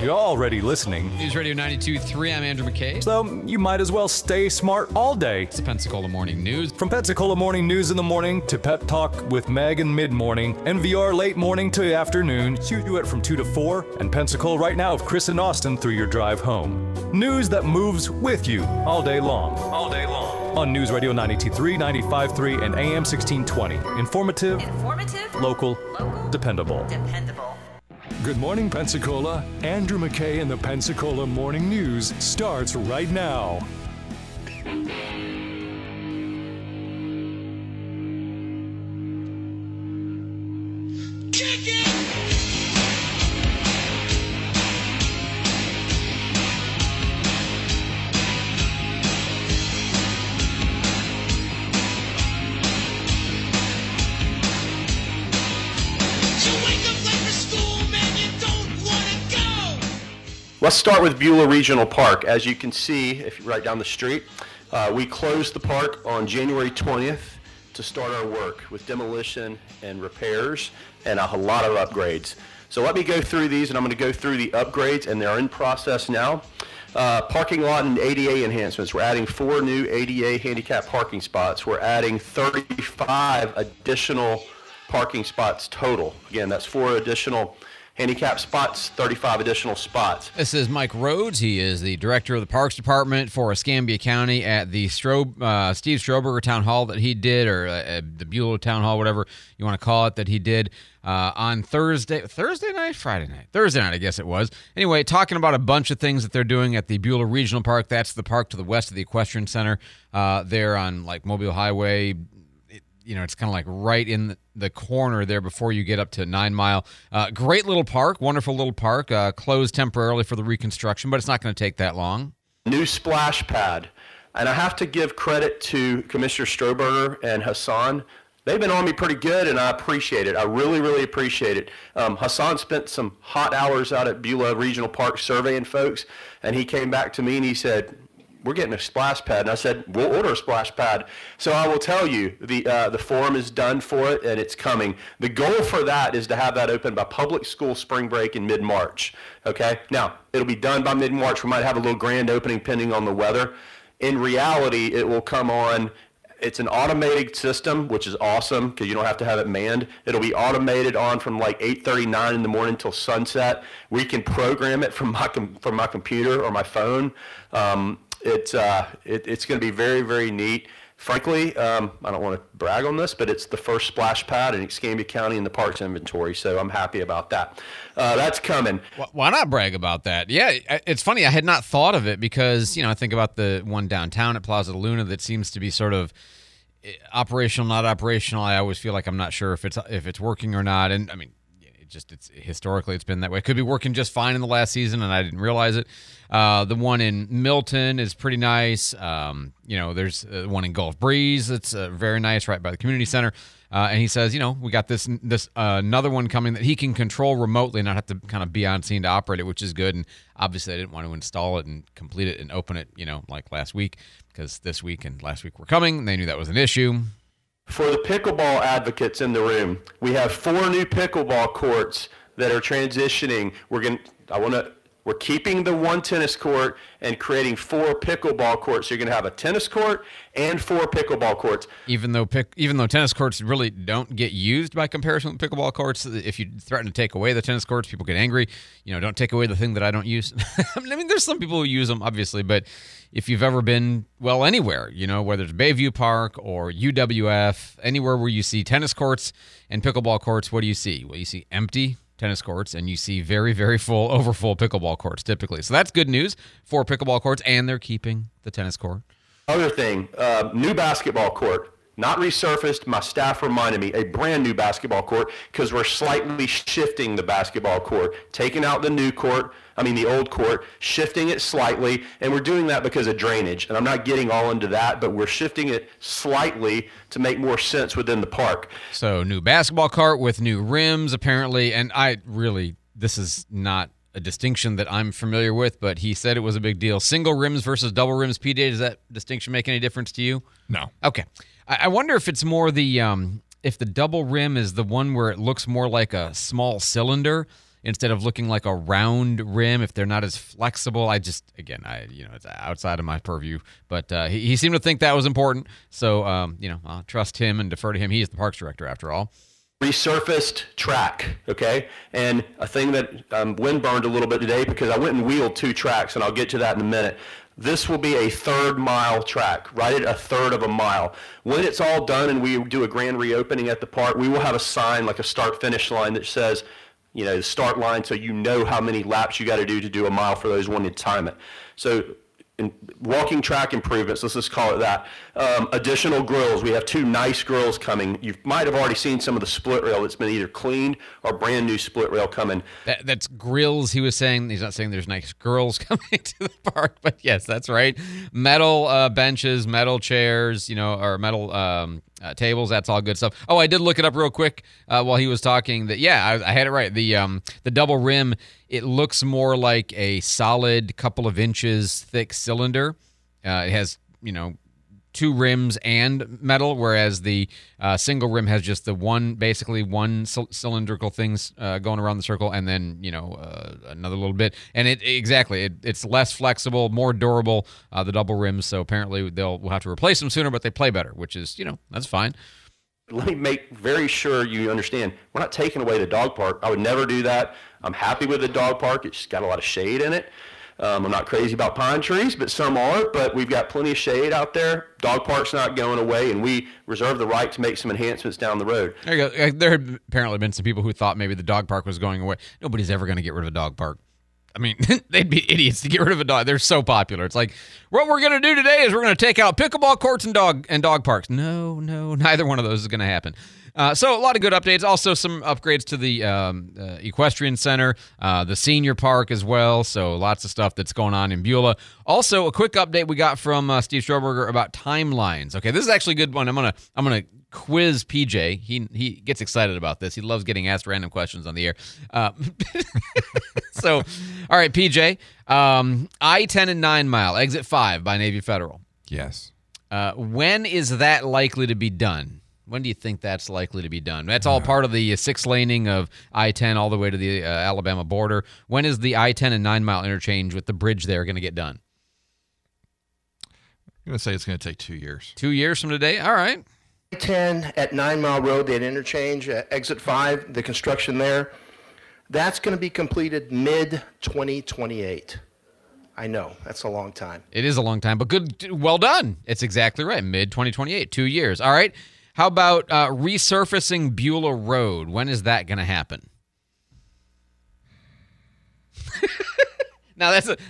you're already listening. News Radio 92.3, I'm Andrew McKay. So you might as well stay smart all day. It's the Pensacola Morning News. From Pensacola Morning News in the morning to Pep Talk with Meg in mid-morning, NVR late morning to afternoon, you it from 2 to 4, and Pensacola right now with Chris and Austin through your drive home. News that moves with you all day long. All day long. On News Radio 92.3, 95.3, and AM 1620. Informative, local, dependable. Good morning, Pensacola. Andrew McKay and the Pensacola Morning News starts right now. Let's start with Beulah Regional Park. As you can see, if you right down the street, we closed the park on January 20th to start our work with demolition and repairs and a lot of upgrades. So let me go through these, and I'm going to go through the upgrades, and they're in process now. Parking lot and ADA enhancements. We're adding 4 new ADA handicap parking spots. We're adding 35 additional parking spots total. Again, that's 4 additional handicap spots, 35 additional spots. This is Mike Rhodes. He is the director of the Parks Department for Escambia County at the Steve Stroberger Town Hall that he did, or the Beulah Town Hall, whatever you want to call it, that he did on Thursday night, I guess it was. Anyway, talking about a bunch of things that they're doing at the Beulah Regional Park. That's the park to the west of the Equestrian Center there on like Mobile Highway. It's kind of like right in the corner there before you get up to 9 Mile. Great little park, wonderful little park, closed temporarily for the reconstruction, but it's not going to take that long. New splash pad. And I have to give credit to Commissioner Stroberger and Hassan. They've been on me pretty good, and I appreciate it. I really, really appreciate it. Hassan spent some hot hours out at Beulah Regional Park surveying folks, and he came back to me and he said, we're getting a splash pad. And I said, we'll order a splash pad. So I will tell you, the forum is done for it, and it's coming. The goal for that is to have that open by public school spring break in mid-March. Okay? Now, it'll be done by mid-March. We might have a little grand opening pending on the weather. In reality, it will come on. It's an automated system, which is awesome because you don't have to have it manned. It'll be automated on from like 8:39 in the morning till sunset. We can program it from my computer or my phone. It's going to be very, very neat. Frankly, I don't want to brag on this, but it's the first splash pad in Escambia County in the parks inventory, so I'm happy about that. That's coming. Why not brag about that? Yeah, it's funny. I had not thought of it because, I think about the one downtown at Plaza de Luna that seems to be sort of operational, not operational. I always feel like I'm not sure if it's working or not, and I mean, it's historically it's been that way. It could be working just fine in the last season, and I didn't realize it. The one in Milton is pretty nice. There's one in Gulf Breeze that's very nice, right by the community center. And he says, we got this another one coming that he can control remotely and not have to kind of be on scene to operate it, which is good. And obviously, I didn't want to install it and complete it and open it, like last week, because this week and last week were coming, and they knew that was an issue. For the pickleball advocates in the room, we have 4 new pickleball courts that are transitioning. We're keeping the 1 tennis court and creating 4 pickleball courts. So you're going to have a tennis court and 4 pickleball courts. Even though tennis courts really don't get used by comparison with pickleball courts, if you threaten to take away the tennis courts, people get angry. Don't take away the thing that I don't use. I mean, there's some people who use them, obviously, but if you've ever been, anywhere, whether it's Bayview Park or UWF, anywhere where you see tennis courts and pickleball courts, what do you see? Well, you see empty tennis courts, and you see very, very full, overfull pickleball courts typically. So that's good news for pickleball courts, and they're keeping the tennis court. Other thing, new basketball court. Not resurfaced, my staff reminded me, a brand new basketball court, because we're slightly shifting the basketball court, taking out the old court, shifting it slightly, and we're doing that because of drainage. And I'm not getting all into that, but we're shifting it slightly to make more sense within the park. So new basketball court with new rims, apparently, and this is not a distinction that I'm familiar with, but he said it was a big deal. Single rims versus double rims. PJ, does that distinction make any difference to you? No. Okay. I wonder if it's more if the double rim is the one where it looks more like a small cylinder instead of looking like a round rim if they're not as flexible. It's outside of my purview, but he seemed to think that was important. So, I'll trust him and defer to him. He is the parks director after all. Resurfaced track, okay? And a thing that wind burned a little bit today because I went and wheeled 2 tracks, and I'll get to that in a minute. This will be a 1/3 mile track, right at 1/3 of a mile. When it's all done and we do a grand reopening at the park, we will have a sign, like a start-finish line that says, the start line, so you know how many laps you got to do a mile for those wanting to time it. So in walking track improvements, let's just call it that. Additional grills. We have 2 nice grills coming. You might have already seen some of the split rail that's been either cleaned or brand new split rail coming. That's grills, he was saying. He's not saying there's nice girls coming to the park, but yes, that's right. Metal benches, metal chairs, or metal tables. That's all good stuff. Oh, I did look it up real quick while he was talking. That I had it right. The double rim, it looks more like a solid couple of inches thick cylinder. It has 2 rims and metal, whereas the single rim has just the one cylindrical things going around the circle, and then another little bit. And it's less flexible, more durable. The double rims. So apparently we'll have to replace them sooner, but they play better, which is that's fine. Let me make very sure you understand. We're not taking away the dog park. I would never do that. I'm happy with the dog park. It's got a lot of shade in it. I'm not crazy about pine trees, but some are. But we've got plenty of shade out there. Dog park's not going away, and we reserve the right to make some enhancements down the road. There you go. There had apparently been some people who thought maybe the dog park was going away. Nobody's ever going to get rid of a dog park. I mean, they'd be idiots to get rid of a dog. They're so popular. It's like, what we're going to do today is we're going to take out pickleball courts and dog parks. No, neither one of those is going to happen. So a lot of good updates. Also some upgrades to the equestrian center, the senior park as well. So lots of stuff that's going on in Beulah. Also, a quick update we got from Steve Stroberger about timelines. Okay, this is actually a good one. I'm gonna quiz PJ. He gets excited about this. He loves getting asked random questions on the air. So, all right, PJ. I-10 and 9 Mile, exit 5 by Navy Federal. Yes. When is that likely to be done? When do you think that's likely to be done? That's all part of the 6-laning of I-10 all the way to the Alabama border. When is the I-10 and 9 Mile interchange with the bridge there going to get done? I'm going to say it's going to take 2 years. 2 years from today? All right. I-10 at 9 Mile Road, that interchange, exit 5, the construction there, that's going to be completed mid-2028. I know, that's a long time. It is a long time, but good. Well done. It's exactly right. Mid-2028, 2 years. All right. How about resurfacing Beulah Road? When is that going to happen? Now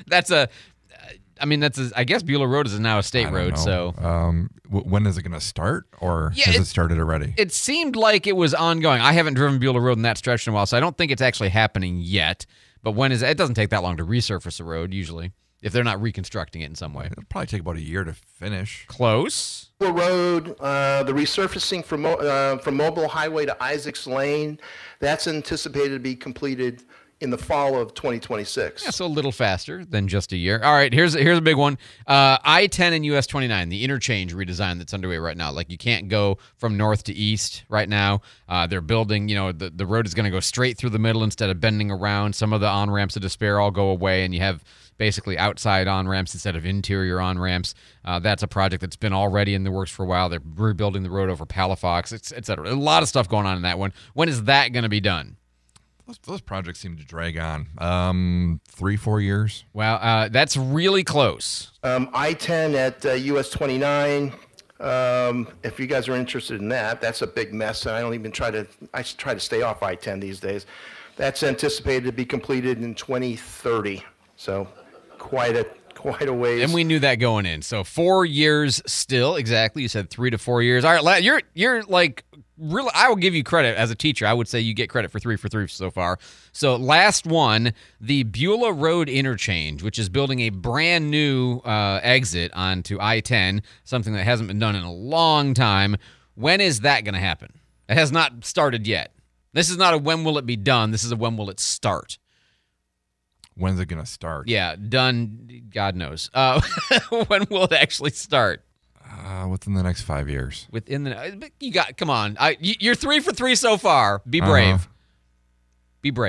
I guess Beulah Road is now a state road. So when is it going to start, or has it started already? It seemed like it was ongoing. I haven't driven Beulah Road in that stretch in a while, so I don't think it's actually happening yet. But when is it? It doesn't take that long to resurface a road usually, if they're not reconstructing it in some way. It'll probably take about a year to finish. Close. The road, the resurfacing from Mobile Highway to Isaacs Lane, that's anticipated to be completed in the fall of 2026. Yeah, so a little faster than just a year. All right, here's a big one. I-10 and US 29, the interchange redesign that's underway right now. Like, you can't go from north to east right now. They're building, the road is going to go straight through the middle instead of bending around. Some of the on-ramps of despair all go away, and you have basically outside on-ramps instead of interior on-ramps. That's a project that's been already in the works for a while. They're rebuilding the road over Palafox, et cetera. A lot of stuff going on in that one. When is that going to be done? Those projects seem to drag on. 3-4 years. Well, that's really close. I-10 at US 29. If you guys are interested in that, that's a big mess. And I try to stay off I-10 these days. That's anticipated to be completed in 2030. So quite a ways. And we knew that going in. So 4 years still, exactly. You said 3 to 4 years. All right, you're like, really, I will give you credit as a teacher. I would say you get credit for 3 for 3 so far. So last one, the Beulah Road interchange, which is building a brand new exit onto I-10, something that hasn't been done in a long time. When is that going to happen? It has not started yet. This is not a when will it be done. This is a when will it start. When's it going to start? Yeah, done, God knows. When will it actually start? Within the next 5 years. Come on. You're 3 for 3 so far. Be brave. Be brave.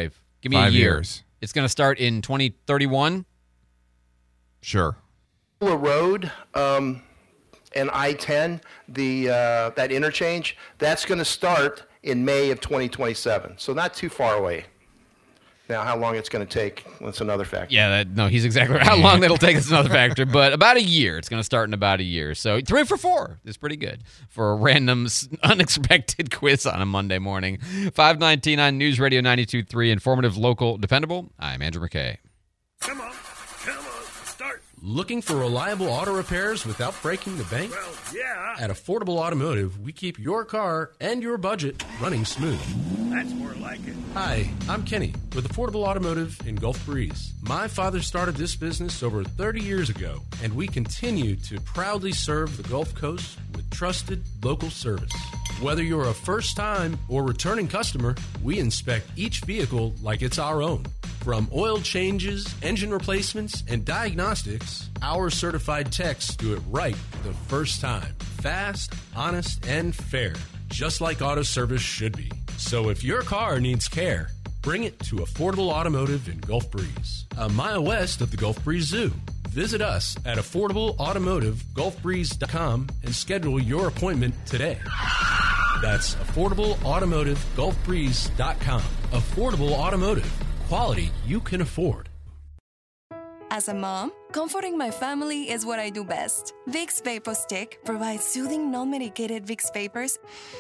Give me 5 a year. years. It's going to start in 2031. Sure. Road and I-10, that interchange, that's going to start in May of 2027. So not too far away. Now, how long it's going to take, that's another factor. Yeah, no, he's exactly right. How long that'll take is another factor, but about a year. It's going to start in about a year. So 3 for 4 is pretty good for a random, unexpected quiz on a Monday morning. 519 on News Radio 92.3, informative, local, dependable. I'm Andrew McKay. Come on, start. Looking for reliable auto repairs without breaking the bank? Well, yeah, At Affordable Automotive, we keep your car and your budget running smooth. that's more like it. Hi, I'm Kenny with Affordable Automotive in Gulf Breeze. My father started this business over 30 years ago, and we continue to proudly serve the Gulf Coast with trusted local service. Whether you're a first-time or returning customer, we inspect each vehicle like it's our own. From oil changes, engine replacements, and diagnostics, our certified techs do it right the first time. Fast, honest, and fair, just like auto service should be. So if your car needs care, bring it to Affordable Automotive in Gulf Breeze, a mile west of the Gulf Breeze Zoo. Visit us at AffordableAutomotiveGulfBreeze.com and schedule your appointment today. That's AffordableAutomotiveGulfBreeze.com. Affordable Automotive. Quality you can afford. As a mom, comforting my family is what I do best. Vicks VapoStick provides soothing, non-medicated Vicks vapors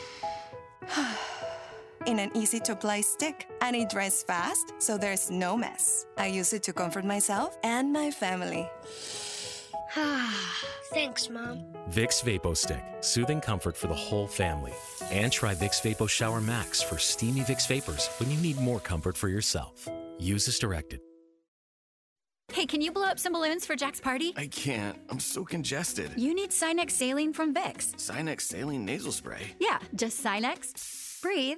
in an easy-to-apply stick, and it dries fast, so there's no mess. I use it to comfort myself and my family. Thanks, Mom. Vicks VapoStick, soothing comfort for the whole family. And try Vicks Vapo Shower Max for steamy Vicks vapors when you need more comfort for yourself. Use as directed. Hey, can you blow up some balloons for Jack's party? I can't. I'm so congested. You need Sinex Saline from Vicks. Sinex Saline nasal spray? Yeah, just Sinex. Breathe.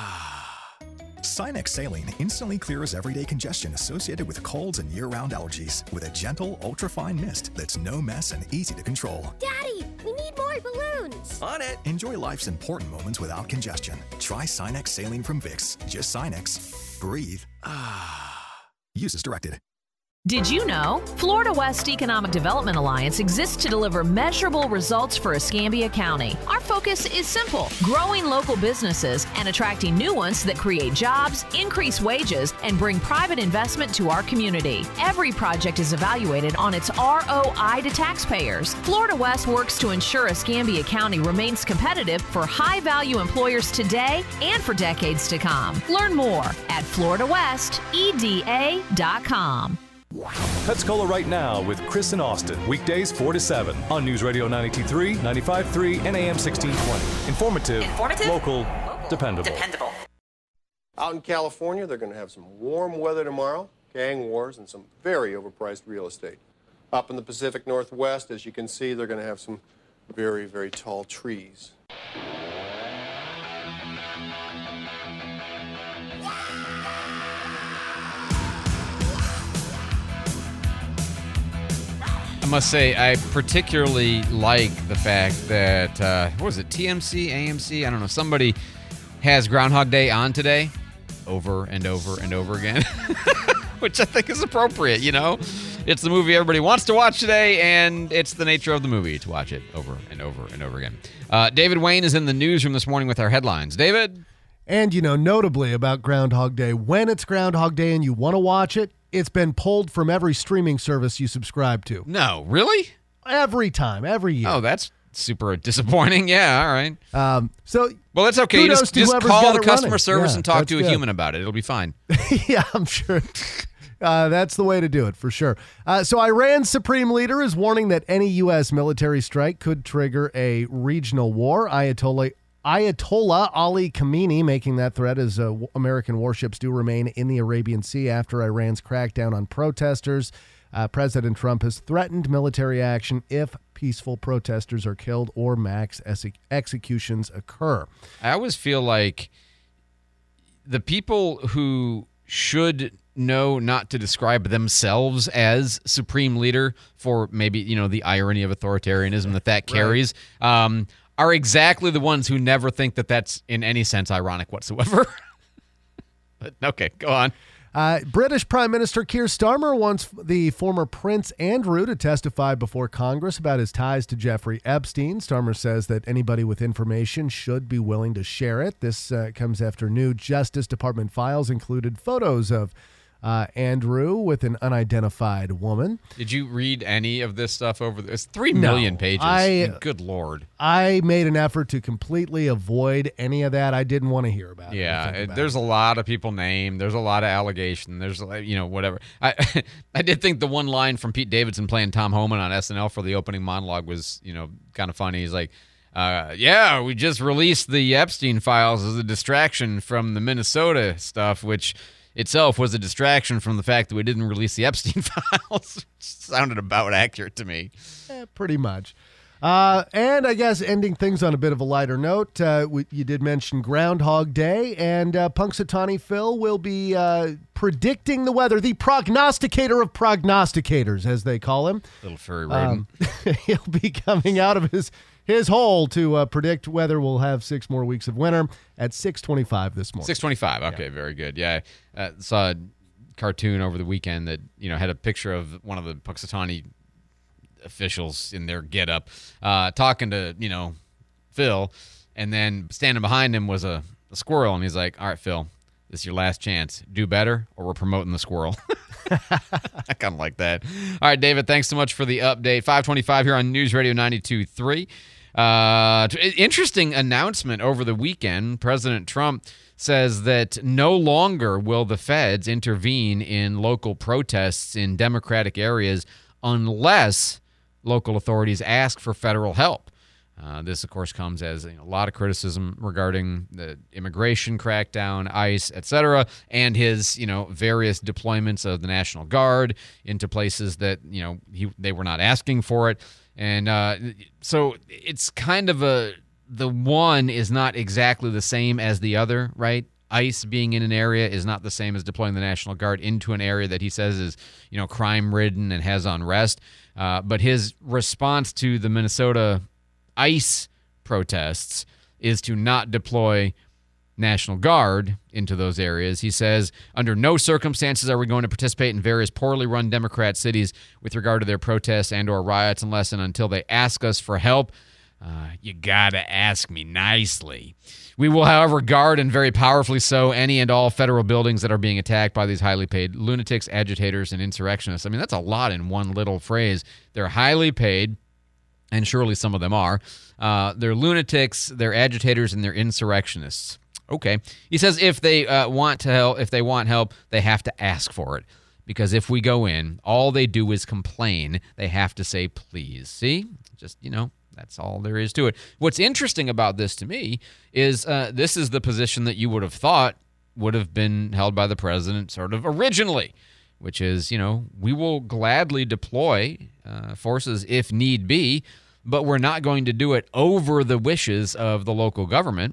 Sinex Saline instantly clears everyday congestion associated with colds and year-round allergies with a gentle, ultra-fine mist that's no mess and easy to control. Daddy, we need more balloons. On it. Enjoy life's important moments without congestion. Try Sinex Saline from Vicks. Just Sinex. Breathe. Use as directed. Did you know Florida West Economic Development Alliance exists to deliver measurable results for Escambia County? Our focus is simple: growing local businesses and attracting new ones that create jobs, increase wages, and bring private investment to our community. Every project is evaluated on its ROI to taxpayers. Florida West works to ensure Escambia County remains competitive for high-value employers today and for decades to come. Learn more at FloridaWestEDA.com. Pensacola Right Now with Chris and Austin, weekdays 4 to 7 on News Radio 92.3, 95.3, and AM 1620. Informative, local, dependable. Out in California, they're going to have some warm weather tomorrow, gang wars, and some very overpriced real estate. Up in the Pacific Northwest, as you can see, they're going to have some very, very tall trees. I must say, I particularly like the fact that, what was it, TMC, AMC? I don't know. Somebody has Groundhog Day on today over and over and over again, which I think is appropriate, you know? It's the movie everybody wants to watch today, and it's the nature of the movie to watch it over and over and over again. David Wayne is in the newsroom this morning with our headlines. David? And, you know, notably about Groundhog Day, when it's Groundhog Day and you want to watch it, it's been pulled from every streaming service you subscribe to. No, really? Every time, every year. Oh, that's super disappointing. Yeah, all right. Well, it's okay. You just call the customer service and talk to a human about it. It'll be fine. Yeah, I'm sure. That's the way to do it, for sure. So Iran's supreme leader is warning that any U.S. military strike could trigger a regional war. Ayatollah Ali Khamenei making that threat as American warships do remain in the Arabian Sea after Iran's crackdown on protesters. President Trump has threatened military action if peaceful protesters are killed or mass executions occur. I always feel like the people who should know not to describe themselves as supreme leader for maybe, you know, the irony of authoritarianism that carries, are exactly the ones who never think that that's in any sense ironic whatsoever. But, okay, go on. British Prime Minister Keir Starmer wants the former Prince Andrew to testify before Congress about his ties to Jeffrey Epstein. Starmer says that anybody with information should be willing to share it. This comes after new Justice Department files included photos of Andrew with an unidentified woman. Did you read any of this stuff over this? 3 million pages. Good Lord. I made an effort to completely avoid any of that. I didn't want to hear about it. Yeah, there's a lot of people named. There's a lot of allegation. There's, whatever. I did think the one line from Pete Davidson playing Tom Homan on SNL for the opening monologue was, kind of funny. He's like, we just released the Epstein files as a distraction from the Minnesota stuff, which itself was a distraction from the fact that we didn't release the Epstein files. Sounded about accurate to me. Pretty much. And I guess ending things on a bit of a lighter note, you did mention Groundhog Day, and Punxsutawney Phil will be predicting the weather, the prognosticator of prognosticators, as they call him. Little furry rodent. He'll be coming out of his hole to predict whether we'll have 6 more weeks of winter at 6:25 this morning. 6:25. Okay, very good. Yeah, I saw a cartoon over the weekend that had a picture of one of the Punxsutawney officials in their getup talking to Phil, and then standing behind him was a squirrel, and he's like, "All right, Phil, this is your last chance. Do better, or we're promoting the squirrel." I kind of like that. All right, David, thanks so much for the update. 5:25 here on News Radio 92.3. Interesting announcement over the weekend. President Trump says that no longer will the feds intervene in local protests in Democratic areas unless local authorities ask for federal help. This, of course, comes as a lot of criticism regarding the immigration crackdown, ICE, etc., and his various deployments of the National Guard into places that they were not asking for it. And so it's kind of the one is not exactly the same as the other, right? ICE being in an area is not the same as deploying the National Guard into an area that he says is, crime-ridden and has unrest. But his response to the Minnesota ICE protests is to not deploy National Guard into those areas. He says, under no circumstances are we going to participate in various poorly run Democrat cities with regard to their protests and or riots unless and until they ask us for help. You gotta ask me nicely. We will, however, guard, and very powerfully so, any and all federal buildings that are being attacked by these highly paid lunatics, agitators, and insurrectionists. I mean, that's a lot in one little phrase. They're highly paid, and surely some of them are. They're lunatics, they're agitators, and they're insurrectionists. Okay. He says if they want help, they have to ask for it. Because if we go in, all they do is complain. They have to say, please. See? Just, that's all there is to it. What's interesting about this to me is this is the position that you would have thought would have been held by the president sort of originally, which is, we will gladly deploy forces if need be, but we're not going to do it over the wishes of the local government.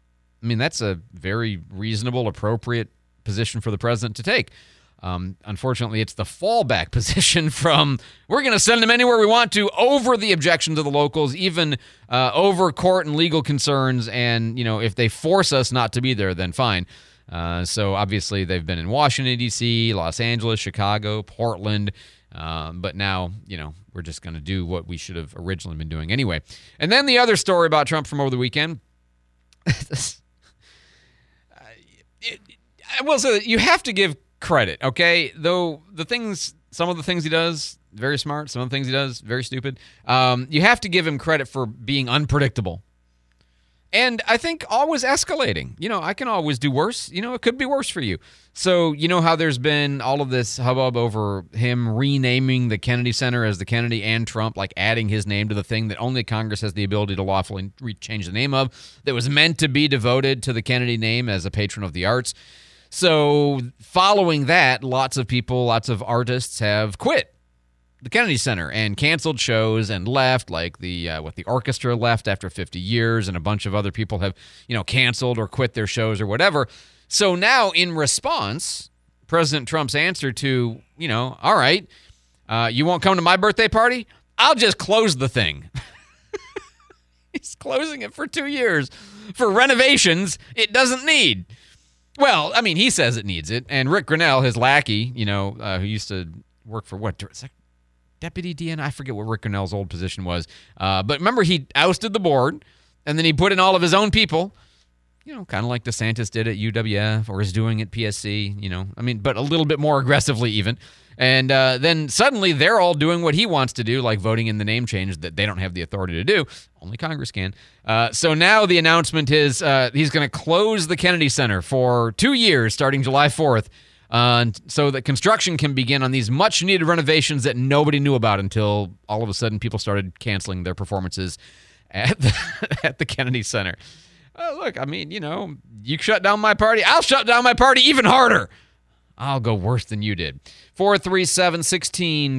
I mean, that's a very reasonable, appropriate position for the president to take. Unfortunately, it's the fallback position from we're going to send them anywhere we want to over the objections of the locals, even over court and legal concerns. And, if they force us not to be there, then fine. So obviously they've been in Washington, D.C., Los Angeles, Chicago, Portland. But now, we're just going to do what we should have originally been doing anyway. And then the other story about Trump from over the weekend. I will say that you have to give credit, okay? Though some of the things he does, very smart. Some of the things he does, very stupid. You have to give him credit for being unpredictable. And I think always escalating. I can always do worse. It could be worse for you. So, how there's been all of this hubbub over him renaming the Kennedy Center as the Kennedy and Trump, like adding his name to the thing that only Congress has the ability to lawfully change the name of, that was meant to be devoted to the Kennedy name as a patron of the arts. So following that, lots of people, lots of artists have quit the Kennedy Center and canceled shows and left, like the orchestra left after 50 years, and a bunch of other people have, canceled or quit their shows or whatever. So now in response, President Trump's answer to, all right, you won't come to my birthday party? I'll just close the thing. He's closing it for 2 years for renovations it doesn't need. Well, I mean, he says it needs it. And Rick Grinnell, his lackey, who used to work for what? Deputy DNI? I forget what Rick Grinnell's old position was. But remember, he ousted the board, and then he put in all of his own people, kind of like DeSantis did at UWF or is doing at PSC, but a little bit more aggressively even. And then suddenly they're all doing what he wants to do, like voting in the name change that they don't have the authority to do. Only Congress can. So now the announcement is he's going to close the Kennedy Center for 2 years starting July 4th so that construction can begin on these much-needed renovations that nobody knew about until all of a sudden people started canceling their performances at the Kennedy Center. Look, you shut down my party, I'll shut down my party even harder. I'll go worse than you did. 437-1620,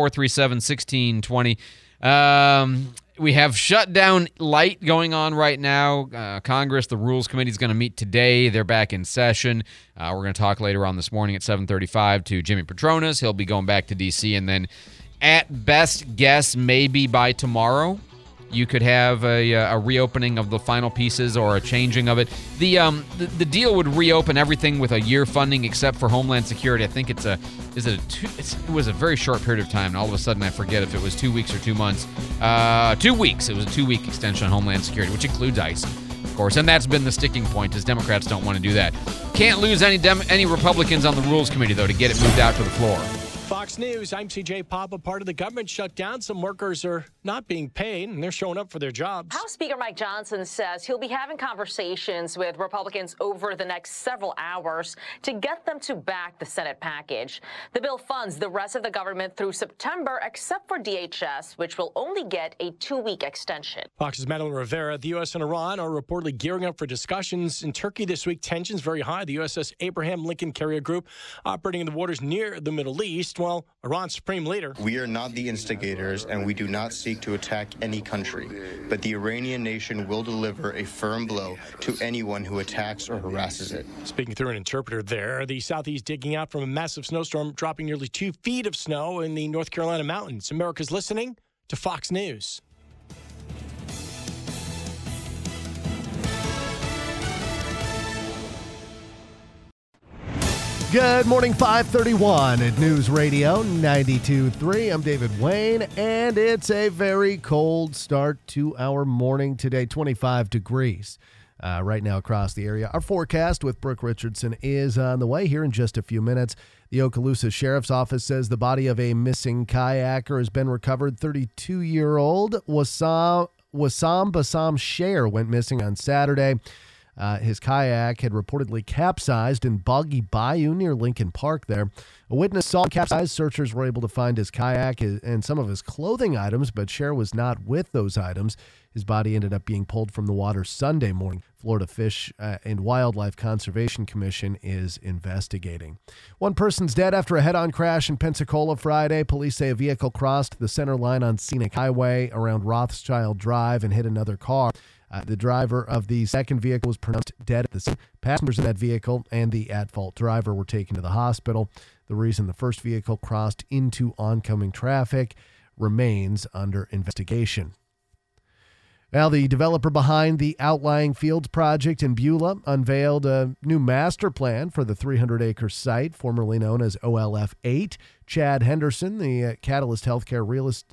437-1620. We have shutdown light going on right now. Congress, the Rules Committee is going to meet today. They're back in session. We're going to talk later on this morning at 7:35 to Jimmy Petronas. He'll be going back to D.C. And then at best guess, maybe by tomorrow, you could have a reopening of the final pieces or a changing of it. The deal would reopen everything with a year funding except for Homeland Security. I think it was a very short period of time, and all of a sudden I forget if it was 2 weeks or 2 months. 2 weeks. It was a 2-week extension on Homeland Security, which includes ICE, of course, and that's been the sticking point, is Democrats don't want to do that. Can't lose any Republicans on the Rules Committee, though, to get it moved out to the floor. Fox News, I'm CJ Papa. Part of the government shutdown. Some workers are not being paid, and they're showing up for their jobs. House Speaker Mike Johnson says he'll be having conversations with Republicans over the next several hours to get them to back the Senate package. The bill funds the rest of the government through September, except for DHS, which will only get a 2-week extension. Fox's Madeline Rivera. The U.S. and Iran are reportedly gearing up for discussions in Turkey this week. Tensions very high. The USS Abraham Lincoln Carrier Group operating in the waters near the Middle East. Well, Iran's supreme leader. We are not the instigators, and we do not seek to attack any country. But the Iranian nation will deliver a firm blow to anyone who attacks or harasses it. Speaking through an interpreter there, the Southeast digging out from a massive snowstorm, dropping nearly 2 feet of snow in the North Carolina mountains. America's listening to Fox News. Good morning, 531 at News Radio 92.3. I'm David Wayne, and it's a very cold start to our morning today, 25 degrees right now across the area. Our forecast with Brooke Richardson is on the way here in just a few minutes. The Okaloosa Sheriff's Office says the body of a missing kayaker has been recovered. 32-year-old Wassam Bassam Sher went missing on Saturday. His kayak had reportedly capsized in Boggy Bayou near Lincoln Park there. A witness saw him capsize. Searchers were able to find his kayak and some of his clothing items, but Sher was not with those items. His body ended up being pulled from the water Sunday morning. Florida Fish and Wildlife Conservation Commission is investigating. One person's dead after a head-on crash in Pensacola Friday. Police say a vehicle crossed the center line on Scenic Highway around Rothschild Drive and hit another car. The driver of the second vehicle was pronounced dead at the scene. Passengers in that vehicle and the at-fault driver were taken to the hospital. The reason the first vehicle crossed into oncoming traffic remains under investigation. Now, the developer behind the Outlying Fields project in Beulah unveiled a new master plan for the 300-acre site, formerly known as OLF 8. Chad Henderson, the Catalyst Healthcare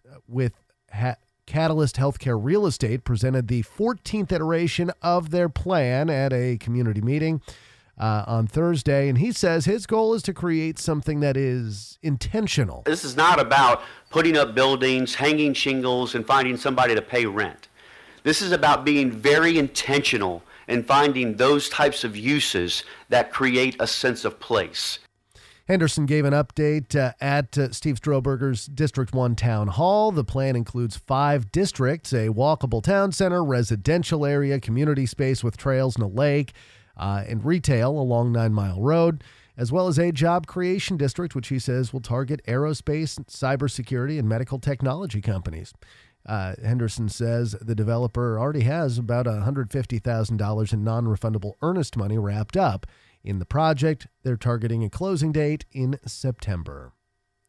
Real Estate, presented the 14th iteration of their plan at a community meeting on Thursday, and he says his goal is to create something that is intentional. This is not about putting up buildings, hanging shingles, and finding somebody to pay rent. This is about being very intentional and finding those types of uses that create a sense of place. Henderson gave an update at Steve Stroberger's District 1 Town Hall. The plan includes 5 districts, a walkable town center, residential area, community space with trails and a lake, and retail along 9 Mile Road, as well as a job creation district, which he says will target aerospace, cybersecurity, and medical technology companies. Henderson says the developer already has about $150,000 in non-refundable earnest money wrapped up in the project. They're targeting a closing date in September.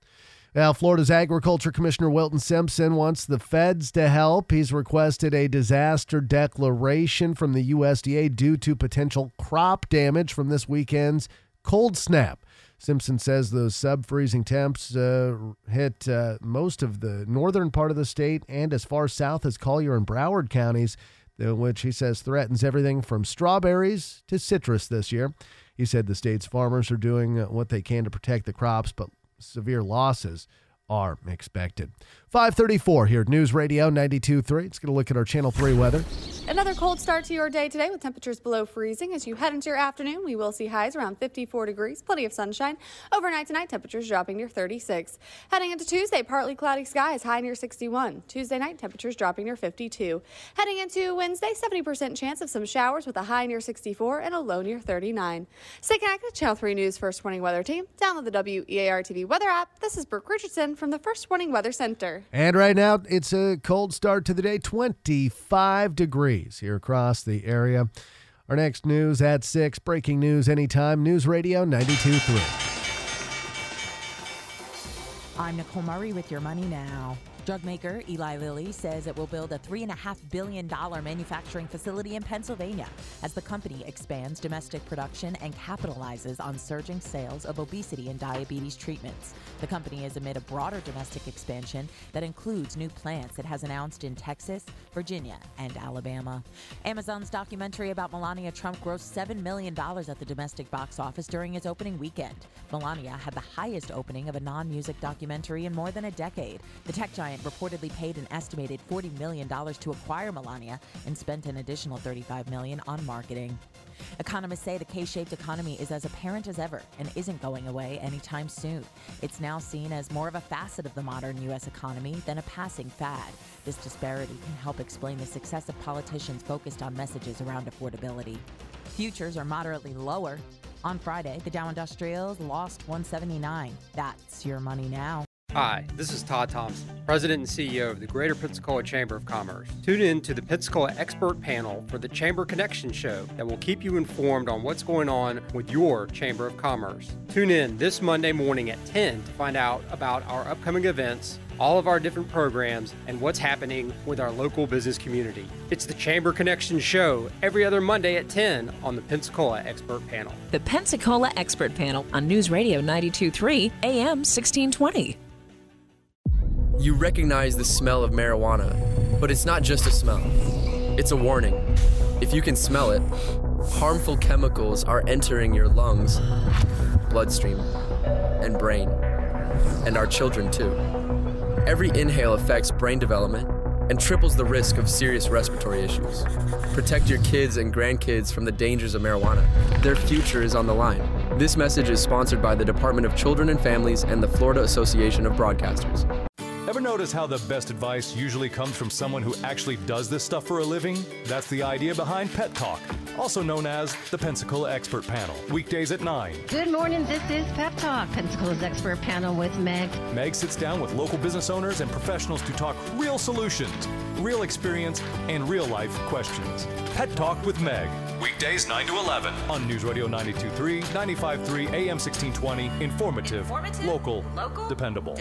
Well, Florida's Agriculture Commissioner Wilton Simpson wants the feds to help. He's requested a disaster declaration from the USDA due to potential crop damage from this weekend's cold snap. Simpson says those sub-freezing temps hit most of the northern part of the state and as far south as Collier and Broward counties, which he says threatens everything from strawberries to citrus this year. He said the state's farmers are doing what they can to protect the crops, but severe losses are expected. 5:34 here at News Radio 92.3. Let's get a look at our Channel 3 weather. Another cold start to your day today with temperatures below freezing. As you head into your afternoon, we will see highs around 54 degrees, plenty of sunshine. Overnight tonight, temperatures dropping near 36. Heading into Tuesday, partly cloudy skies, high near 61. Tuesday night, temperatures dropping near 52. Heading into Wednesday, 70% chance of some showers with a high near 64 and a low near 39. Stay connected, Channel 3 News First Warning Weather Team. Download the WEAR TV weather app. This is Brooke Richardson from the First Warning Weather Center. And right now, it's a cold start to the day, 25 degrees here across the area. Our next news at 6, breaking news anytime, News Radio 92.3. I'm Nicole Murray with your money now. Drug maker Eli Lilly says it will build a $3.5 billion manufacturing facility in Pennsylvania as the company expands domestic production and capitalizes on surging sales of obesity and diabetes treatments. The company is amid a broader domestic expansion that includes new plants it has announced in Texas, Virginia, and Alabama. Amazon's documentary about Melania Trump grossed $7 million at the domestic box office during its opening weekend. Melania had the highest opening of a non-music documentary in more than a decade. The tech giant reportedly paid an estimated $40 million to acquire Melania and spent an additional $35 million on marketing. Economists say the K-shaped economy is as apparent as ever and isn't going away anytime soon. It's now seen as more of a facet of the modern U.S. economy than a passing fad. This disparity can help explain the success of politicians focused on messages around affordability. Futures are moderately lower. On Friday, the Dow Industrials lost 179. That's your money now. Hi, this is Todd Thompson, President and CEO of the Greater Pensacola Chamber of Commerce. Tune in to the Pensacola Expert Panel for the Chamber Connection Show that will keep you informed on what's going on with your Chamber of Commerce. Tune in this Monday morning at 10 to find out about our upcoming events, all of our different programs, and what's happening with our local business community. It's the Chamber Connection Show every other Monday at 10 on the Pensacola Expert Panel. The Pensacola Expert Panel on News Radio 92.3 AM 1620. You recognize the smell of marijuana, but it's not just a smell. It's a warning. If you can smell it, harmful chemicals are entering your lungs, bloodstream, and brain, and our children too. Every inhale affects brain development and triples the risk of serious respiratory issues. Protect your kids and grandkids from the dangers of marijuana. Their future is on the line. This message is sponsored by the Department of Children and Families and the Florida Association of Broadcasters. Ever notice how the best advice usually comes from someone who actually does this stuff for a living? That's the idea behind Pet Talk, also known as the Pensacola Expert Panel. Weekdays at 9. Good morning, this is Pep Talk, Pensacola's Expert Panel with Meg. Meg sits down with local business owners and professionals to talk real solutions, real experience, and real life questions. Pet Talk with Meg. Weekdays 9 to 11 on News Radio 92.3, 95.3, AM 1620. Informative, local, dependable.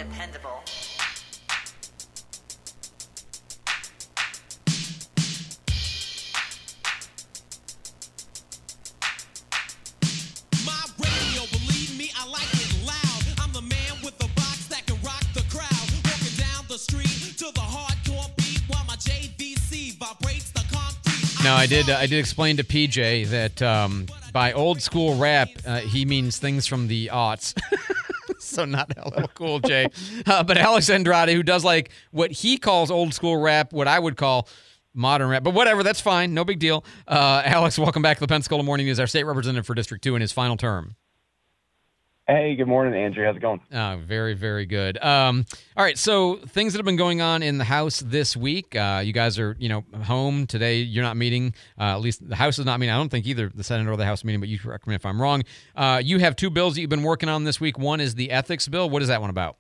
No, I did explain to PJ that by old school rap, he means things from the aughts. So not LL Cool J. But Alex Andrade, who does like what he calls old school rap, what I would call modern rap. But whatever, that's fine. No big deal. Alex, welcome back to the Pensacola Morning News, our state representative for District 2 in his final term. Hey, good morning, Andrew. How's it going? Very, very good. All right, so things that have been going on in the House this week. You guys are, home today. You're not meeting. At least the House is not meeting. I don't think either the Senate or the House meeting, but you correct me if I'm wrong. You have two bills that you've been working on this week. One is the ethics bill. What is that one about?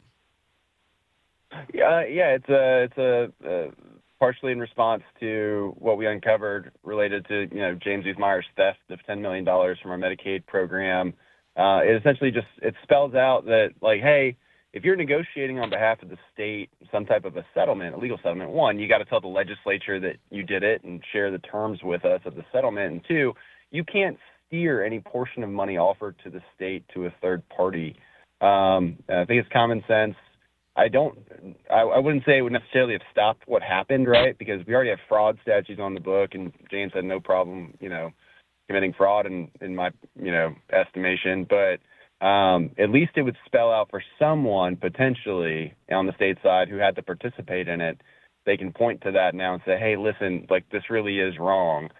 Yeah, it's a partially in response to what we uncovered related to, James Uthmeyer's theft of $10 million from our Medicaid program. It essentially it spells out that, hey, if you're negotiating on behalf of the state some type of a settlement, a legal settlement, one, you got to tell the legislature that you did it and share the terms with us of the settlement. And two, you can't steer any portion of money offered to the state to a third party. I think it's common sense. I wouldn't say it would necessarily have stopped what happened, right? Because we already have fraud statutes on the book, and James had no problem, committing fraud in my, estimation. But at least it would spell out for someone potentially on the state side who had to participate in it. They can point to that now and say, hey, listen, this really is wrong.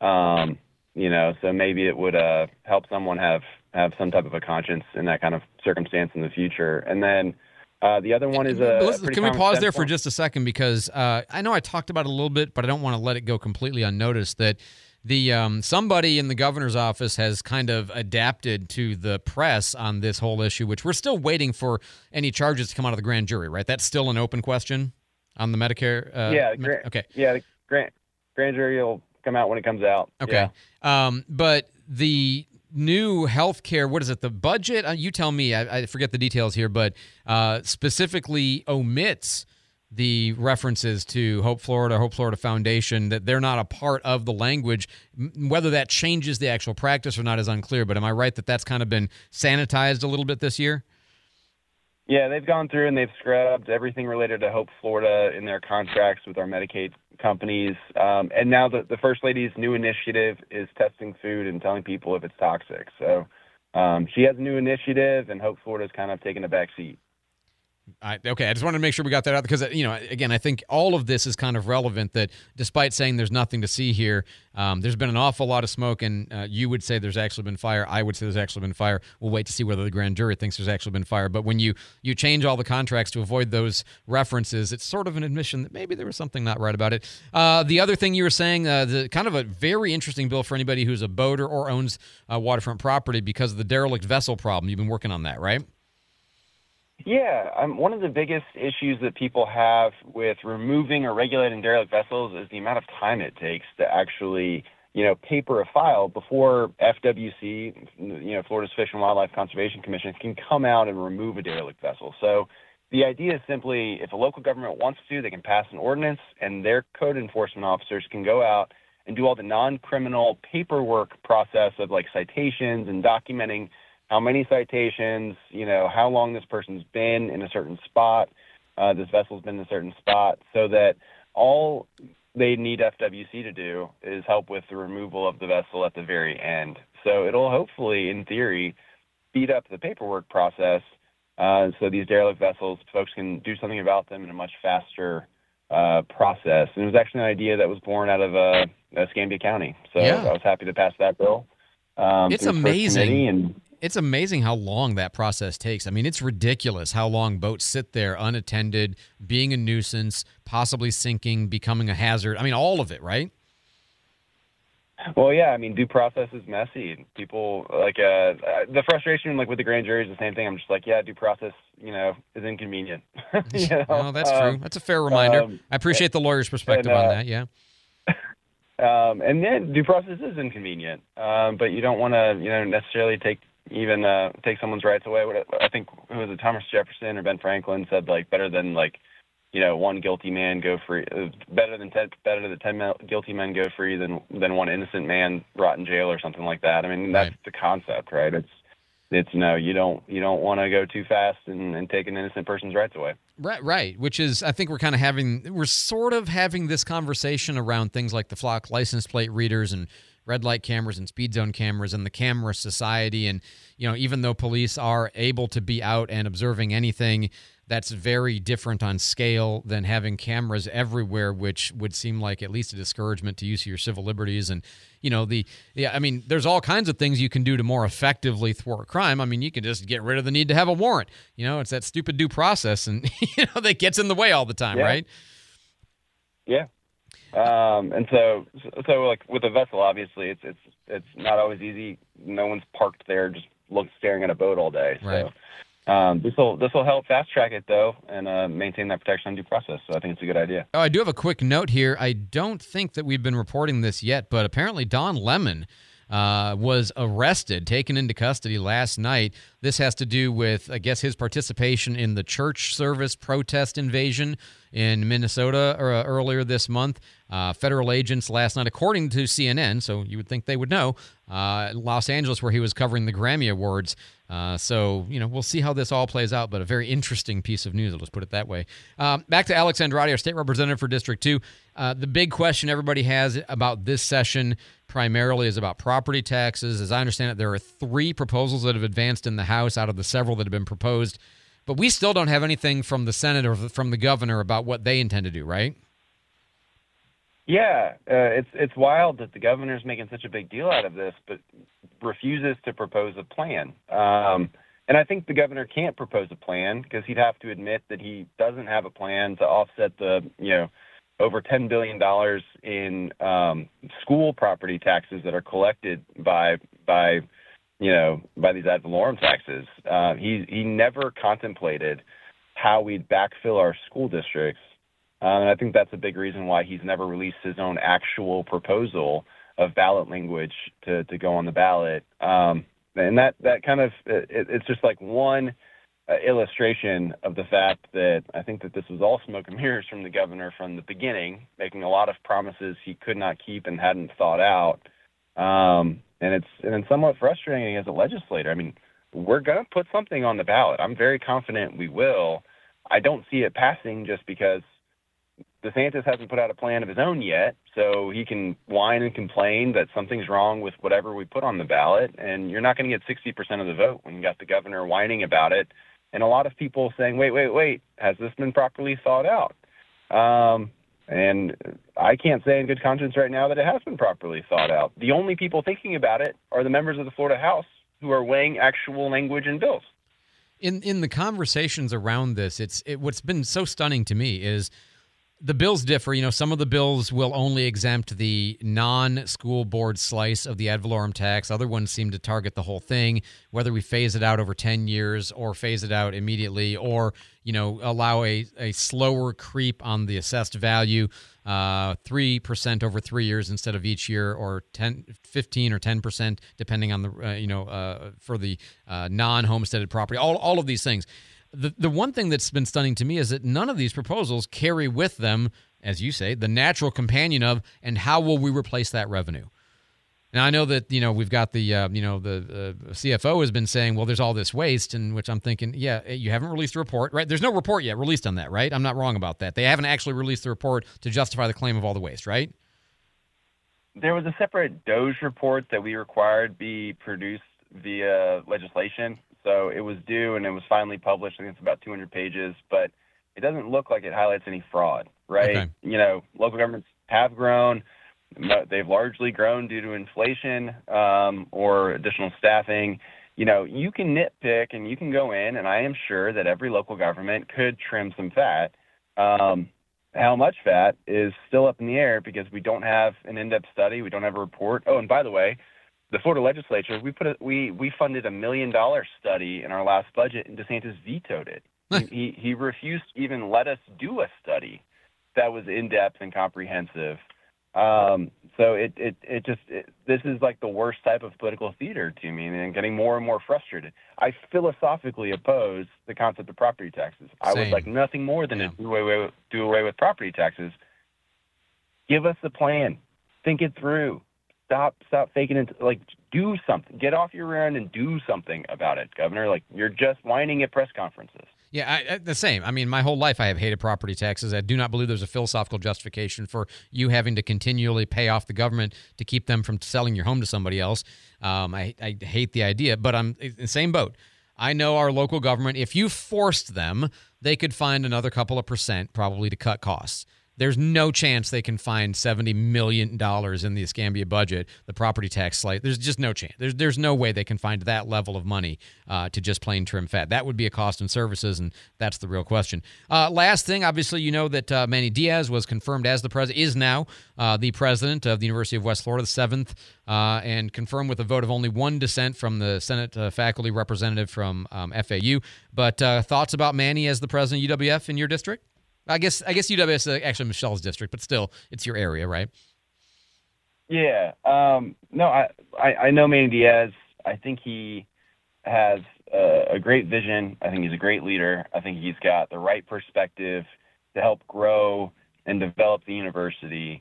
So maybe it would help someone have some type of a conscience in that kind of circumstance in the future. And then the other one is can we pause there for just a second? Because I know I talked about it a little bit, but I don't want to let it go completely unnoticed that the somebody in the governor's office has kind of adapted to the press on this whole issue, which we're still waiting for any charges to come out of the grand jury, right? That's still an open question on the Medicare. Okay. Yeah, the grand jury will come out when it comes out. Okay. Yeah. But the new health care, what is it, the budget? You tell me. I forget the details here, but specifically omits the references to Hope Florida Foundation, that they're not a part of the language. Whether that changes the actual practice or not is unclear, but am I right that that's kind of been sanitized a little bit this year? Yeah, they've gone through and they've scrubbed everything related to Hope Florida in their contracts with our Medicaid companies. And now the First Lady's new initiative is testing food and telling people if it's toxic. So she has a new initiative, and Hope Florida's kind of taking a back seat. Okay, I just wanted to make sure we got that out because, again, I think all of this is kind of relevant that despite saying there's nothing to see here, there's been an awful lot of smoke, and you would say there's actually been fire. I would say there's actually been fire. We'll wait to see whether the grand jury thinks there's actually been fire. But when you change all the contracts to avoid those references, it's sort of an admission that maybe there was something not right about it. The other thing you were saying, the kind of a very interesting bill for anybody who's a boater or owns waterfront property because of the derelict vessel problem. You've been working on that, right? Yeah, one of the biggest issues that people have with removing or regulating derelict vessels is the amount of time it takes to actually, paper a file before FWC, Florida's Fish and Wildlife Conservation Commission, can come out and remove a derelict vessel. So the idea is simply if a local government wants to, they can pass an ordinance, and their code enforcement officers can go out and do all the non-criminal paperwork process of citations and documenting how many citations, how long this person's been in a certain spot, this vessel's been in a certain spot, so that all they need FWC to do is help with the removal of the vessel at the very end. So it'll hopefully, in theory, speed up the paperwork process so these derelict vessels, folks can do something about them in a much faster process. And it was actually an idea that was born out of Escambia County. So yeah. I was happy to pass that bill. It's amazing. It's amazing how long that process takes. I mean, it's ridiculous how long boats sit there unattended, being a nuisance, possibly sinking, becoming a hazard. I mean, all of it, right? Well, yeah. I mean, due process is messy. People the frustration with the grand jury is the same thing. I'm just due process, is inconvenient. No, that's true. That's a fair reminder. I appreciate the lawyer's perspective on that. Yeah. And then due process is inconvenient, but you don't want to, necessarily take someone's rights away. I think it was Thomas Jefferson or Ben Franklin said better than one guilty man go free, better than 10 guilty men go free than one innocent man rot in jail or something like that. I mean, that's right. The concept, right? It's you don't want to go too fast and take an innocent person's rights away. Right. Which is, I think we're sort of having this conversation around things like the flock license plate readers and red light cameras and speed zone cameras and the camera society. And, even though police are able to be out and observing anything, that's very different on scale than having cameras everywhere, which would seem like at least a discouragement to use of your civil liberties. And, there's all kinds of things you can do to more effectively thwart crime. I mean, you can just get rid of the need to have a warrant. It's that stupid due process and, that gets in the way all the time, right? Yeah. And so with a vessel, obviously it's not always easy. No one's parked there just staring at a boat all day. Right. So this will help fast track it though and maintain that protection on due process. So I think it's a good idea. Oh, I do have a quick note here. I don't think that we've been reporting this yet, but apparently Don Lemon was arrested, taken into custody last night. This has to do with, I guess, his participation in the church service protest invasion in Minnesota earlier this month. Federal agents last night, according to CNN, so you would think they would know, Los Angeles, where he was covering the Grammy Awards. So, we'll see how this all plays out, but a very interesting piece of news, I'll just put it that way. Back to Alex Andrade, our state representative for District 2. The big question everybody has about this session primarily is about property taxes. As I understand it, there are 3 proposals that have advanced in the House out of the several that have been proposed, but we still don't have anything from the Senate or from the governor about what they intend to do, right? Yeah, it's wild that the governor's making such a big deal out of this, but refuses to propose a plan. And I think the governor can't propose a plan because he'd have to admit that he doesn't have a plan to offset the, over $10 billion in school property taxes that are collected by these ad valorem taxes. He never contemplated how we'd backfill our school districts. And I think that's a big reason why he's never released his own actual proposal of ballot language to go on the ballot. And that kind of, it's just like one illustration of the fact that I think that this was all smoke and mirrors from the governor from the beginning, making a lot of promises he could not keep and hadn't thought out. And it's somewhat frustrating as a legislator. I mean, we're going to put something on the ballot. I'm very confident we will. I don't see it passing just because DeSantis hasn't put out a plan of his own yet, so he can whine and complain that something's wrong with whatever we put on the ballot, and you're not going to get 60% of the vote when you got the governor whining about it, and a lot of people saying, wait, has this been properly thought out? And I can't say in good conscience right now that it has been properly thought out. The only people thinking about it are the members of the Florida House who are weighing actual language in bills. In the conversations around this, what's been so stunning to me is the bills differ. Some of the bills will only exempt the non-school board slice of the ad valorem tax. Other ones seem to target the whole thing, whether we phase it out over 10 years or phase it out immediately or, allow a slower creep on the assessed value, 3% over 3 years instead of each year, or 15 or 10%, depending on the, for the non-homesteaded property, all of these things. The one thing that's been stunning to me is that none of these proposals carry with them, as you say, the natural companion of, and how will we replace that revenue? Now, I know that, we've got the CFO has been saying, well, there's all this waste, and which I'm thinking, yeah, you haven't released a report, right? There's no report yet released on that, right? I'm not wrong about that. They haven't actually released the report to justify the claim of all the waste, right? There was a separate DOGE report that we required be produced via legislation. So it was due and it was finally published. I think it's about 200 pages, but it doesn't look like it highlights any fraud, right? Okay. Local governments have grown. They've largely grown due to inflation or additional staffing. You can nitpick and you can go in, and I am sure that every local government could trim some fat. How much fat is still up in the air because we don't have an in-depth study. We don't have a report. Oh, and by the way, the Florida legislature, we funded $1 million study in our last budget, and DeSantis vetoed it. He refused to even let us do a study that was in-depth and comprehensive. So this is like the worst type of political theater to me, and getting more and more frustrated. I philosophically oppose the concept of property taxes. I would like nothing more than to do away with property taxes. Give us a plan. Think it through. Stop faking it. Do something. Get off your rear end and do something about it, Governor. You're just whining at press conferences. Yeah, the same. I mean, my whole life I have hated property taxes. I do not believe there's a philosophical justification for you having to continually pay off the government to keep them from selling your home to somebody else. I hate the idea, but I'm in the same boat. I know our local government, if you forced them, they could find another couple of percent probably to cut costs. There's no chance they can find $70 million in the Escambia budget, the property tax slate. There's just no chance. There's no way they can find that level of money to just plain trim fat. That would be a cost in services, and that's the real question. Last thing, obviously, you know that Manny Diaz was confirmed as the president, is now the president of the University of West Florida, the 7th, and confirmed with a vote of only one dissent from the Senate faculty representative from FAU. But thoughts about Manny as the president of UWF in your district? I guess UWF is actually Michelle's district, but still, it's your area, right? Yeah. No, I know Manny Diaz. I think he has a great vision. I think he's a great leader. I think he's got the right perspective to help grow and develop the university.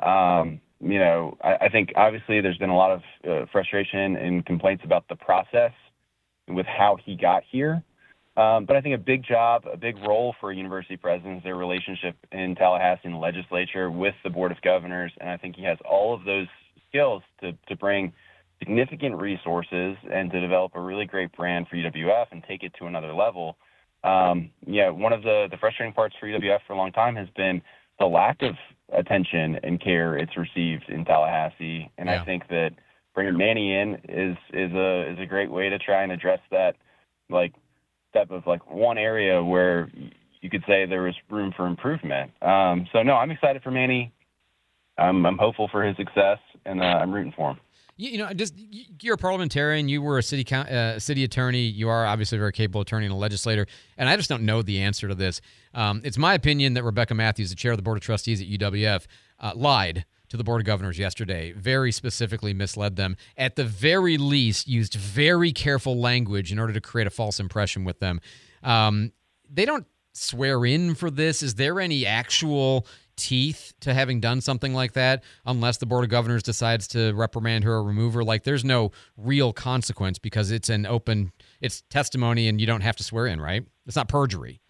I think obviously there's been a lot of frustration and complaints about the process with how he got here. But I think a big role for a university president is their relationship in Tallahassee and the legislature with the Board of Governors. And I think he has all of those skills to bring significant resources and to develop a really great brand for UWF and take it to another level. One of the frustrating parts for UWF for a long time has been the lack of attention and care it's received in Tallahassee. And I think that bringing Manny in is a great way to try and address that, type of one area where you could say there was room for improvement. So no, I'm excited for Manny. I'm hopeful for his success, and I'm rooting for him. You're a parliamentarian. You were a city attorney. You are obviously a very capable attorney and a legislator, and I just don't know the answer to this. It's my opinion that Rebecca Matthews, the chair of the Board of Trustees at UWF, lied to the Board of Governors yesterday, very specifically misled them, at the very least used very careful language in order to create a false impression with them. They don't swear in for this. Is there any actual teeth to having done something like that unless the Board of Governors decides to reprimand her or remove her? There's no real consequence because it's testimony and you don't have to swear in, right? It's not perjury.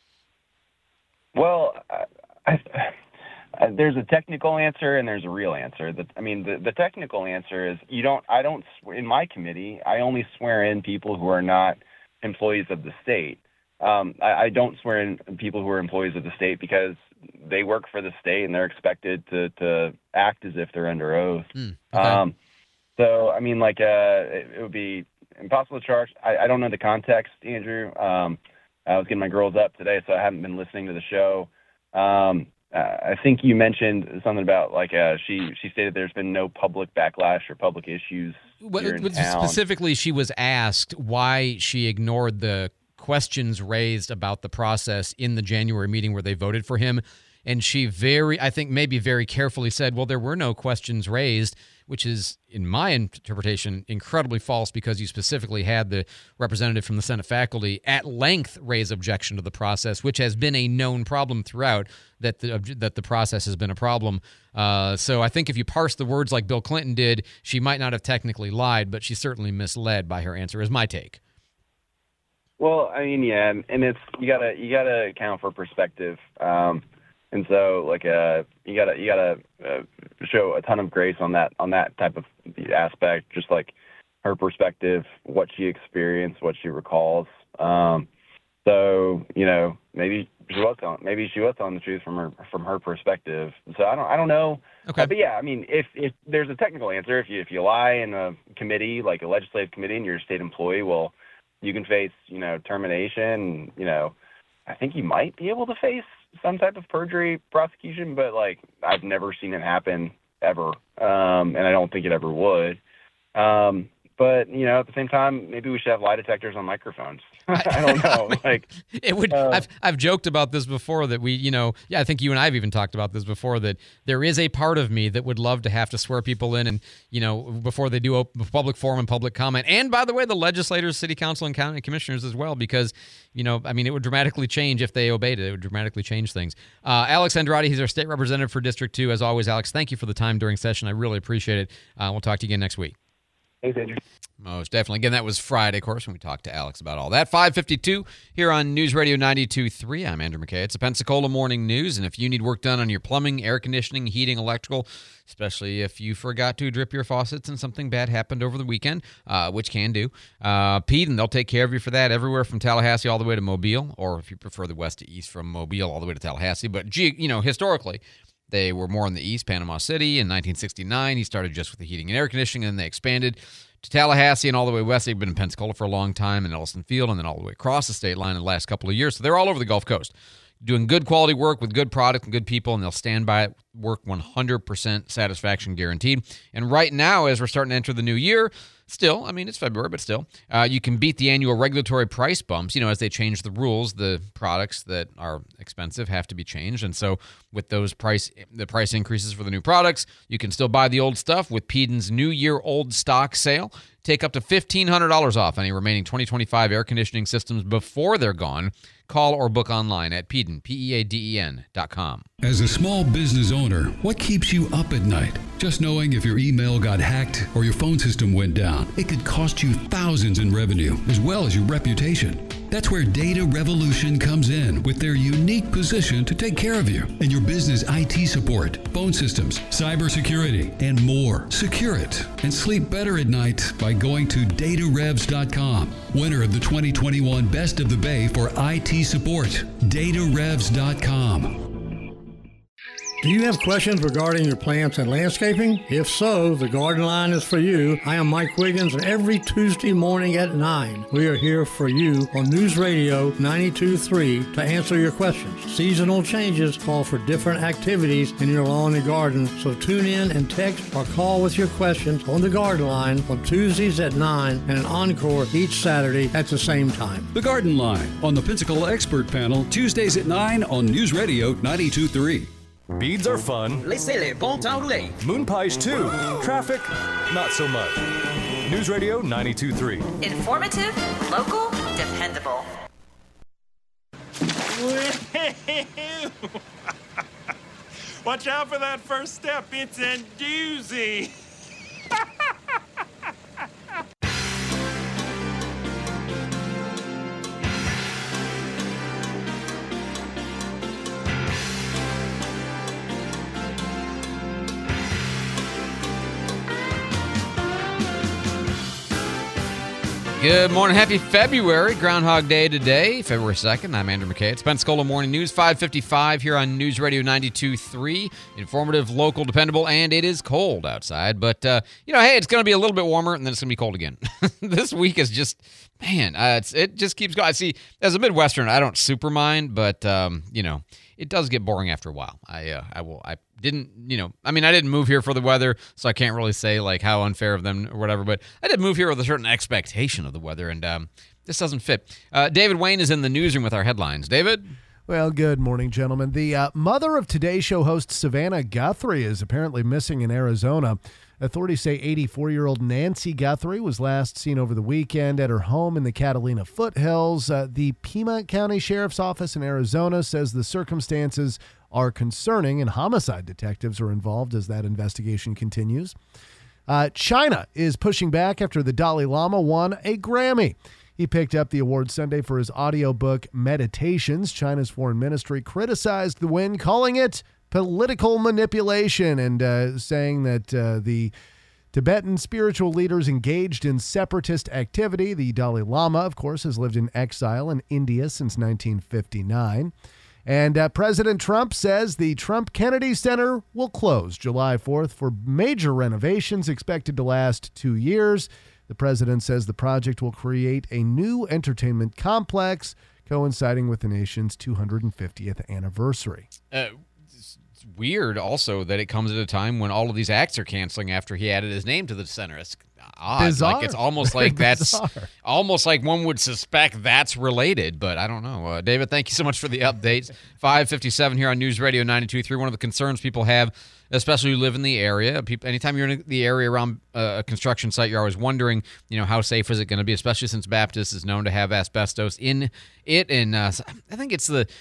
Well, there's a technical answer and there's a real answer. The technical answer is in my committee, I only swear in people who are not employees of the state. I don't swear in people who are employees of the state because they work for the state and they're expected to act as if they're under oath. Okay. It would be impossible to charge. I don't know the context, Andrew. I was getting my girls up today, so I haven't been listening to the show. I think you mentioned something about she stated there's been no public backlash or public issues here in town. Specifically, she was asked why she ignored the questions raised about the process in the January meeting where they voted for him. And she very carefully said, well, there were no questions raised, which is, in my interpretation, incredibly false because you specifically had the representative from the Senate faculty at length raise objection to the process, which has been a known problem throughout, that the process has been a problem. So I think if you parse the words like Bill Clinton did, she might not have technically lied, but she certainly misled by her answer, is my take. Well, and it's you gotta account for perspective, and so you gotta show a ton of grace on that type of aspect, just like her perspective, what she experienced, what she recalls. So maybe she was telling the truth from her perspective. So I don't know. Okay. But yeah, if there's a technical answer, if you lie in a committee, like a legislative committee, and you're a state employee, well, you can face, termination. I think you might be able to face some type of perjury prosecution, but I've never seen it happen ever, and I don't think it ever would. But at the same time, maybe we should have lie detectors on microphones. I don't know. It would. I've joked about this before that I think you and I have even talked about this before, that there is a part of me that would love to have to swear people in, and before they do a public forum and public comment. And by the way, the legislators, city council, and county commissioners as well, because it would dramatically change if they obeyed it. It would dramatically change things. Alex Andrade, he's our state representative for District 2. As always, Alex, thank you for the time during session. I really appreciate it. We'll talk to you again next week. Thanks, Andrew. Most definitely. Again, that was Friday, of course, when we talked to Alex about all that. 5:52 here on News Radio 92.3. I'm Andrew McKay. It's a Pensacola Morning News, and if you need work done on your plumbing, air conditioning, heating, electrical, especially if you forgot to drip your faucets and something bad happened over the weekend, which can do, Pete, and they'll take care of you for that everywhere from Tallahassee all the way to Mobile, or if you prefer the west to east, from Mobile all the way to Tallahassee. But, historically, they were more in the east, Panama City. In 1969, he started just with the heating and air conditioning, and then they expanded to Tallahassee and all the way west. They've been in Pensacola for a long time, in Ellison Field, and then all the way across the state line in the last couple of years. So they're all over the Gulf Coast, doing good quality work with good product and good people, and they'll stand by it, work 100% satisfaction guaranteed. And right now, as we're starting to enter the new year, still, I mean, it's February, but still, you can beat the annual regulatory price bumps. As they change the rules, the products that are expensive have to be changed. And so with the price increases for the new products, you can still buy the old stuff with Peden's New Year Old Stock Sale. Take up to $1,500 off any remaining 2025 air conditioning systems before they're gone. Call or book online at Peden, PEADEN.com. As a small business owner, what keeps you up at night? Just knowing if your email got hacked or your phone system went down, it could cost you thousands in revenue as well as your reputation. That's where Data Revolution comes in with their unique position to take care of you and your business IT support, phone systems, cybersecurity, and more. Secure it and sleep better at night by going to datarevs.com. Winner of the 2021 Best of the Bay for IT support. datarevs.com. Do you have questions regarding your plants and landscaping? If so, the Garden Line is for you. I am Mike Wiggins, and every Tuesday morning at 9, we are here for you on News Radio 92.3 to answer your questions. Seasonal changes call for different activities in your lawn and garden, so tune in and text or call with your questions on the Garden Line on Tuesdays at 9 and an encore each Saturday at the same time. The Garden Line on the Pensacola Expert Panel, Tuesdays at 9 on News Radio 92.3. Beads are fun. Laissez-les bon temps rouler. Moon pies too. Traffic, not so much. News Radio 92.3. Informative, local, dependable. Watch out for that first step. It's a doozy. Good morning. Happy February. Groundhog Day today, February 2nd. I'm Andrew McKay. It's Pensacola Morning News, 5:55 here on News Radio 92.3. Informative, local, dependable, and it is cold outside. But, hey, it's going to be a little bit warmer, and then it's going to be cold again. This week is just, it just keeps going. See, as a Midwestern, I don't super mind, but, it does get boring after a while. I didn't move here for the weather, so I can't really say like how unfair of them or whatever, but I did move here with a certain expectation of the weather, and this doesn't fit. David Wayne is in the newsroom with our headlines. David? Well, good morning, gentlemen. The mother of Today Show host Savannah Guthrie is apparently missing in Arizona. Authorities say 84-year-old Nancy Guthrie was last seen over the weekend at her home in the Catalina foothills. The Piedmont County Sheriff's Office in Arizona says the circumstances are concerning and homicide detectives are involved as that investigation continues. China is pushing back after the Dalai Lama won a Grammy. He picked up the award Sunday for his audiobook Meditations. China's foreign ministry criticized the win, calling it political manipulation and saying that the Tibetan spiritual leaders engaged in separatist activity. The Dalai Lama, of course, has lived in exile in India since 1959. And President Trump says the Trump Kennedy Center will close July 4th for major renovations expected to last 2 years. The president says the project will create a new entertainment complex coinciding with the nation's 250th anniversary. It's weird also that it comes at a time when all of these acts are canceling after he added his name to the center. It's odd. Bizarre. Like it's almost like that's almost like one would suspect that's related, but I don't know. David, thank you so much for the updates. 5:57 here on News Radio 92.3. One of the concerns people have, especially who live in the area, anytime you're in the area around a construction site, you're always wondering, how safe is it going to be, especially since Baptist is known to have asbestos in it. And I think it's the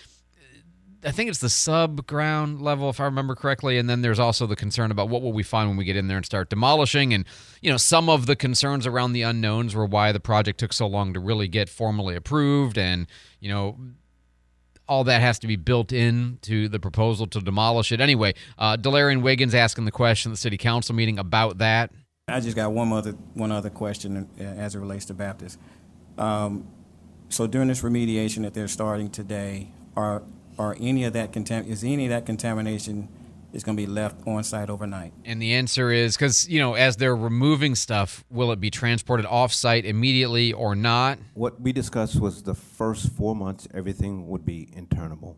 sub-ground level, if I remember correctly, and then there's also the concern about what will we find when we get in there and start demolishing, and some of the concerns around the unknowns were why the project took so long to really get formally approved, and all that has to be built into the proposal to demolish it. Anyway, Delarian Wiggins asking the question at the city council meeting about that. I just got one other question as it relates to Baptist. So during this remediation that they're starting today, is any of that contamination is going to be left on site overnight? And the answer is, because, as they're removing stuff, will it be transported off site immediately or not? What we discussed was the first 4 months, everything would be internal,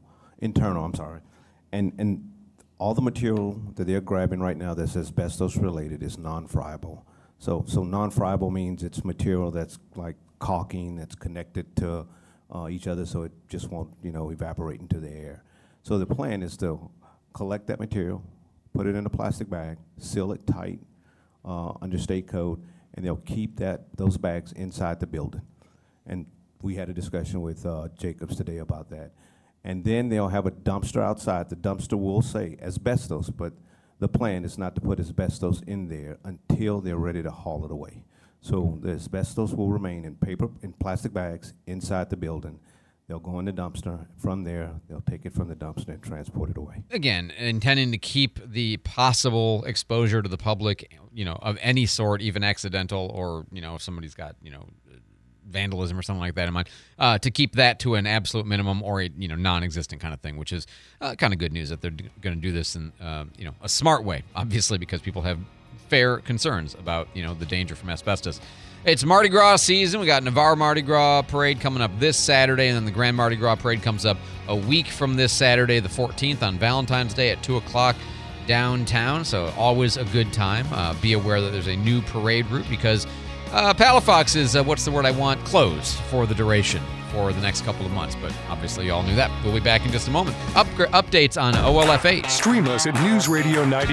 and all the material that they're grabbing right now that's asbestos related is non-friable. So non-friable means it's material that's like caulking that's connected to each other, so it just won't, evaporate into the air. So the plan is to collect that material, put it in a plastic bag, seal it tight under state code, and they'll keep those bags inside the building. And we had a discussion with Jacobs today about that. And then they'll have a dumpster outside. The dumpster will say asbestos, but the plan is not to put asbestos in there until they're ready to haul it away. So the asbestos will remain in plastic bags inside the building. They'll go in the dumpster. From there, they'll take it from the dumpster and transport it away. Again, intending to keep the possible exposure to the public, of any sort, even accidental, or, if somebody's got, vandalism or something like that in mind, to keep that to an absolute minimum or a non-existent kind of thing, which is kind of good news that they're going to do this in a smart way, obviously, because people have fair concerns about the danger from asbestos. It's Mardi Gras season. We got Navarre Mardi Gras Parade coming up this Saturday, and then the Grand Mardi Gras Parade comes up a week from this Saturday, the 14th, on Valentine's Day at 2 o'clock downtown. So always a good time. Be aware that there's a new parade route because Palafox is, what's the word I want, closed for the duration for the next couple of months. But obviously you all knew that. We'll be back in just a moment. Updates on OLF8. Stream us at News Radio 90.